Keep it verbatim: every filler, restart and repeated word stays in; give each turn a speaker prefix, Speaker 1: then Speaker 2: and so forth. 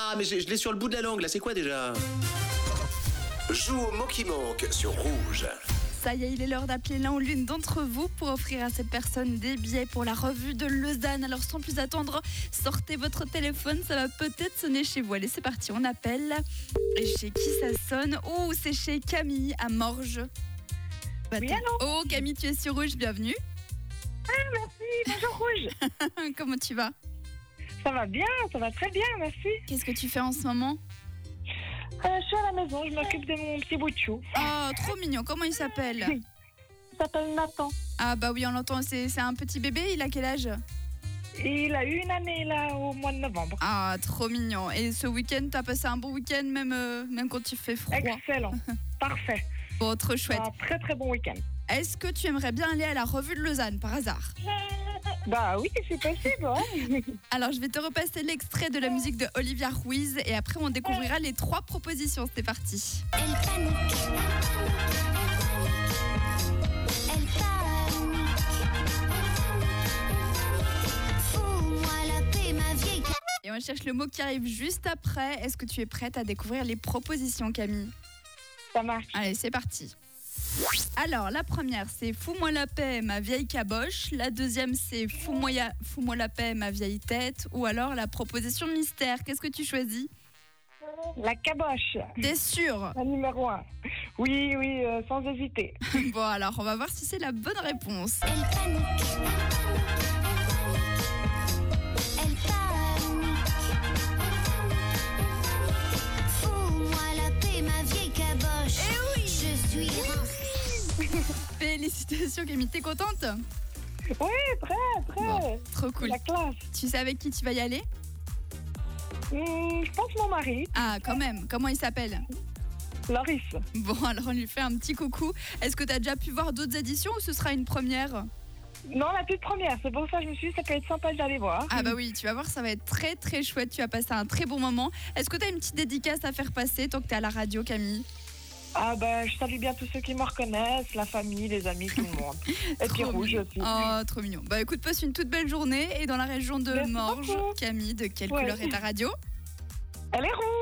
Speaker 1: Ah, mais je, je l'ai sur le bout de la langue, là, c'est quoi déjà?
Speaker 2: Joue au mot qui manque sur Rouge.
Speaker 3: Ça y est, il est l'heure d'appeler l'un ou l'une d'entre vous pour offrir à cette personne des billets pour la revue de Lausanne. Alors sans plus attendre, sortez votre téléphone, ça va peut-être sonner chez vous. Allez, c'est parti, on appelle. Et chez qui ça sonne? Oh, c'est chez Camille à Morges.
Speaker 4: Oui, allô?
Speaker 3: Oh, Camille, tu es sur Rouge, bienvenue.
Speaker 4: Ah, merci, bonjour Rouge.
Speaker 3: Comment tu vas?
Speaker 4: Ça va bien, ça va très bien, merci.
Speaker 3: Qu'est-ce que tu fais en ce moment?
Speaker 4: Euh, je suis à la maison, je m'occupe de mon petit bout de chou.
Speaker 3: Oh, trop mignon, comment il s'appelle?
Speaker 4: Il s'appelle Nathan.
Speaker 3: Ah bah oui, on l'entend, c'est, c'est un petit bébé, il a quel âge?
Speaker 4: Il a eu une année là au mois de novembre.
Speaker 3: Ah, trop mignon. Et ce week-end, t'as passé un bon week-end, même, euh, même quand il fait froid?
Speaker 4: Excellent, parfait.
Speaker 3: Bon, trop chouette.
Speaker 4: Un très très bon week-end.
Speaker 3: Est-ce que tu aimerais bien aller à la revue de Lausanne, par hasard?
Speaker 4: Bah oui, c'est possible. Hein.
Speaker 3: Alors, je vais te repasser l'extrait de la musique de Olivia Ruiz et après, on découvrira les trois propositions. C'est parti.
Speaker 5: Elle panique. Elle panique. Fous-moi la paix, ma vieille.
Speaker 3: Et on cherche le mot qui arrive juste après. Est-ce que tu es prête à découvrir les propositions, Camille?
Speaker 4: Ça marche.
Speaker 3: Allez, c'est parti. Alors, la première, c'est Fous-moi la paix, ma vieille caboche. La deuxième, c'est Fous-moi ya- Fous-moi la paix, ma vieille tête. Ou alors la proposition mystère. Qu'est-ce que tu choisis?
Speaker 4: La caboche,
Speaker 3: T'es sûre?
Speaker 4: la numéro un. Oui, oui, euh, sans hésiter.
Speaker 3: Bon, alors, on va voir si c'est la bonne réponse.
Speaker 5: Elle panique. Elle panique. Fous-moi la paix, ma vieille caboche.
Speaker 3: Eh oui!
Speaker 5: Je suis rincée.
Speaker 3: Félicitations, Camille. T'es contente?
Speaker 4: Oui, très, très.
Speaker 3: Bon, trop cool.
Speaker 4: La classe.
Speaker 3: Tu sais avec qui tu vas y aller?
Speaker 4: Hum, je pense mon mari,
Speaker 3: Ah, quand même. Comment il s'appelle?
Speaker 4: Loris.
Speaker 3: Bon, alors on lui fait un petit coucou. Est-ce que tu as déjà pu voir d'autres éditions ou ce sera une première?
Speaker 4: Non, la toute première. C'est pour ça que je me suis dit ça peut être sympa d'aller voir.
Speaker 3: Ah bah oui, tu vas voir, ça va être très très chouette. Tu vas passer un très bon moment. Est-ce que tu as une petite dédicace à faire passer tant que tu es à la radio, Camille?
Speaker 4: Ah ben, je salue bien tous ceux qui me reconnaissent, la famille, les amis, tout le monde. Et puis
Speaker 3: Trop
Speaker 4: Rouge
Speaker 3: mignon.
Speaker 4: aussi.
Speaker 3: Oh, trop mignon. Bah écoute, passe une toute belle journée. Et dans la région de
Speaker 4: Merci
Speaker 3: Morges,
Speaker 4: beaucoup.
Speaker 3: Camille, de quelle
Speaker 4: Ouais.
Speaker 3: couleur est ta radio?
Speaker 4: Elle est rouge.